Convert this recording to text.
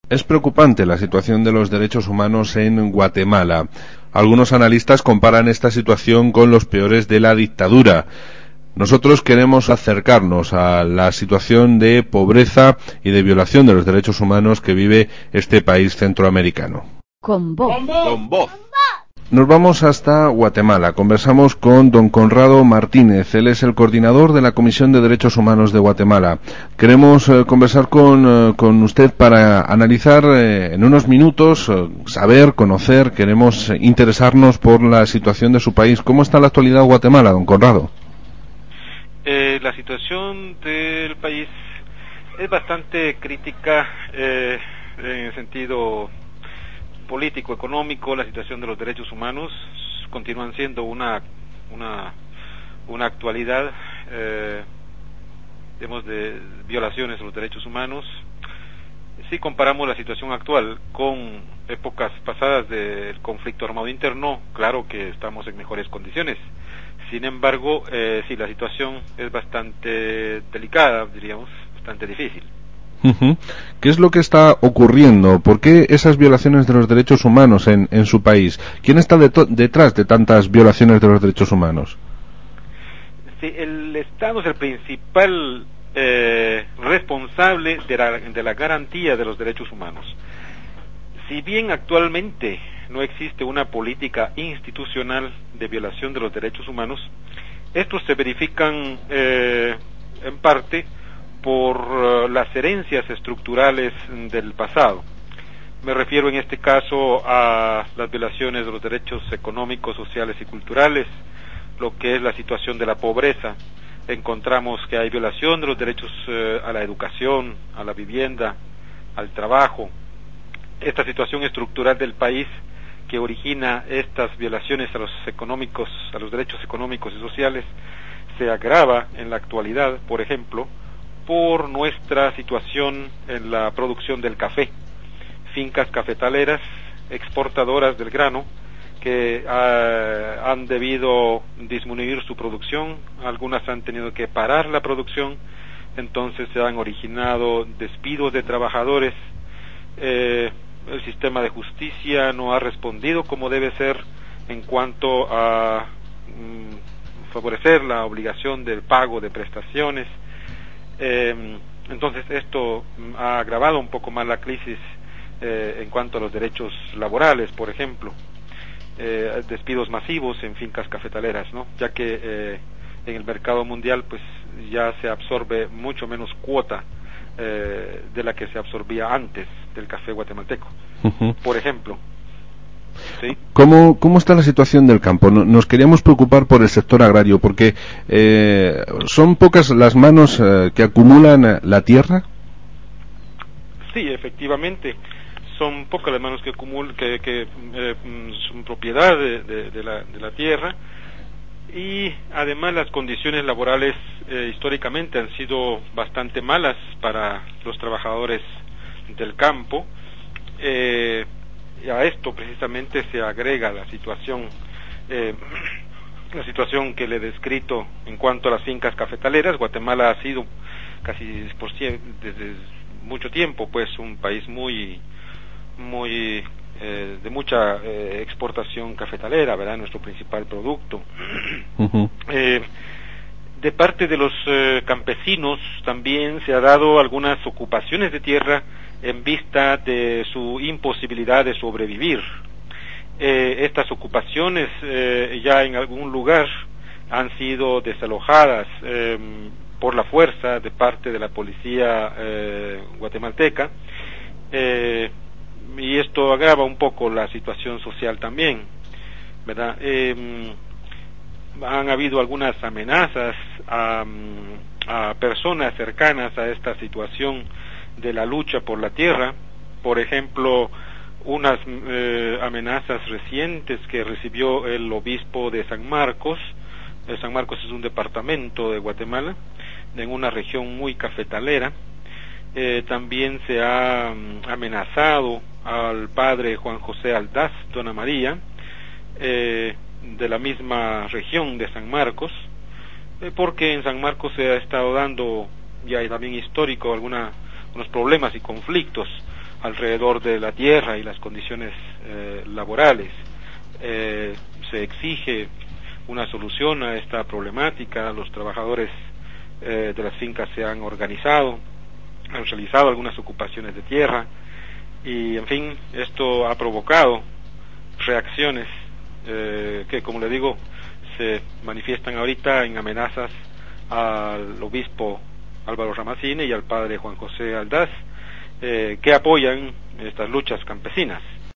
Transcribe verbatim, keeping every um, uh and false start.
Es preocupante la situación de los derechos humanos en Guatemala. Algunos analistas comparan esta situación con los peores de la dictadura. Nosotros queremos acercarnos a la situación de pobreza y de violación de los derechos humanos que vive este país centroamericano. Con voz. Con voz. Nos vamos hasta Guatemala. Conversamos con don Conrado Martínez. Él es el coordinador de la Comisión de Derechos Humanos de Guatemala. Queremos eh, conversar con, eh, con usted para analizar eh, en unos minutos, eh, saber, conocer, queremos eh, interesarnos por la situación de su país. ¿Cómo está la actualidad de Guatemala, don Conrado? Eh, la situación del país es bastante crítica eh, en el sentido político, económico. La situación de los derechos humanos continúan siendo una una una actualidad, eh, digamos, de violaciones de los derechos humanos. Si comparamos la situación actual con épocas pasadas del conflicto armado interno, claro que estamos en mejores condiciones. Sin embargo, eh, sí, la situación es bastante delicada, diríamos, bastante difícil. Uh-huh. ¿Qué es lo que está ocurriendo? ¿Por qué esas violaciones de los derechos humanos en, en su país? ¿Quién está de detrás de tantas violaciones de los derechos humanos? Sí, el Estado es el principal eh, responsable de la, de la garantía de los derechos humanos. Si bien actualmente no existe una política institucional de violación de los derechos humanos, estos se verifican eh, en parte por uh, las herencias estructurales del pasado. Me refiero en este caso a las violaciones de los derechos económicos, sociales y culturales, lo que es la situación de la pobreza. Encontramos que hay violación de los derechos uh, a la educación, a la vivienda, al trabajo. Esta situación estructural del país que origina estas violaciones a los económicos, a los derechos económicos y sociales, se agrava en la actualidad, por ejemplo, por nuestra situación en la producción del café. Fincas cafetaleras exportadoras del grano que uh, han debido disminuir su producción, algunas han tenido que parar la producción, entonces se han originado despidos de trabajadores. Eh, el sistema de justicia no ha respondido como debe ser en cuanto a mm, favorecer la obligación del pago de prestaciones. Eh, entonces esto ha agravado un poco más la crisis eh, en cuanto a los derechos laborales, por ejemplo, eh, despidos masivos en fincas cafetaleras, ¿no? Ya que eh, en el mercado mundial pues ya se absorbe mucho menos cuota eh, de la que se absorbía antes del café guatemalteco, uh-huh. por ejemplo. ¿Sí? ¿Cómo, ¿Cómo está la situación del campo? Nos queríamos preocupar por el sector agrario, porque eh, ¿son pocas las manos eh, que acumulan la tierra? Sí, efectivamente, son pocas las manos que acumulan, que, que eh, son propiedad de, de, de, la, de la tierra, y además las condiciones laborales eh, históricamente han sido bastante malas para los trabajadores del campo. Eh, Y a esto precisamente se agrega la situación eh, la situación que le he descrito en cuanto a las fincas cafetaleras. Guatemala ha sido casi por cien, desde mucho tiempo pues un país muy muy eh, de mucha eh, exportación cafetalera, ¿verdad? Nuestro principal producto. Uh-huh. eh, de parte de los eh, campesinos también se ha dado algunas ocupaciones de tierra en vista de su imposibilidad de sobrevivir. Eh, estas ocupaciones eh, ya en algún lugar han sido desalojadas eh, por la fuerza de parte de la policía eh, guatemalteca, eh, y esto agrava un poco la situación social también, ¿verdad? Eh, han habido algunas amenazas a, a personas cercanas a esta situación de la lucha por la tierra. Por ejemplo, unas eh, amenazas recientes que recibió el obispo de San Marcos. eh, San Marcos es un departamento de Guatemala, en una región muy cafetalera. Eh, también se ha um, amenazado al padre Juan José Aldaz Dona María, eh, de la misma región de San Marcos, eh, porque en San Marcos se ha estado dando, ya también histórico, alguna unos problemas y conflictos alrededor de la tierra y las condiciones eh, laborales. Eh, se exige una solución a esta problemática. Los trabajadores eh, de las fincas se han organizado, han realizado algunas ocupaciones de tierra y, en fin, esto ha provocado reacciones eh, que, como le digo, se manifiestan ahorita en amenazas al obispo Álvaro Ramazini y al padre Juan José Aldaz, eh, que apoyan estas luchas campesinas.